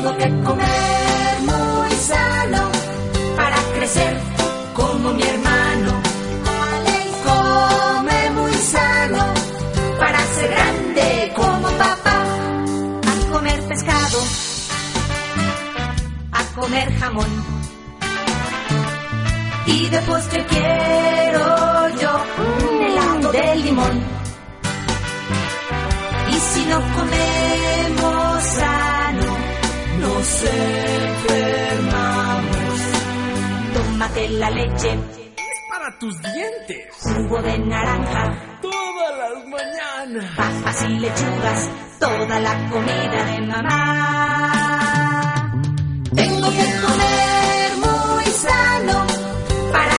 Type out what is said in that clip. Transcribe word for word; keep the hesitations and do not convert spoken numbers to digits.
Tengo que comer muy sano para crecer como mi hermano. Come muy sano para ser grande como papá. A comer pescado, a comer jamón. Y de postre quiero yo un helado de limón. Y si no comemos sano, nos enfermamos. Tómate la leche, es para tus dientes. Jugo de naranja, todas las mañanas. Papas y lechugas, toda la comida de mamá. Tengo que comer muy sano para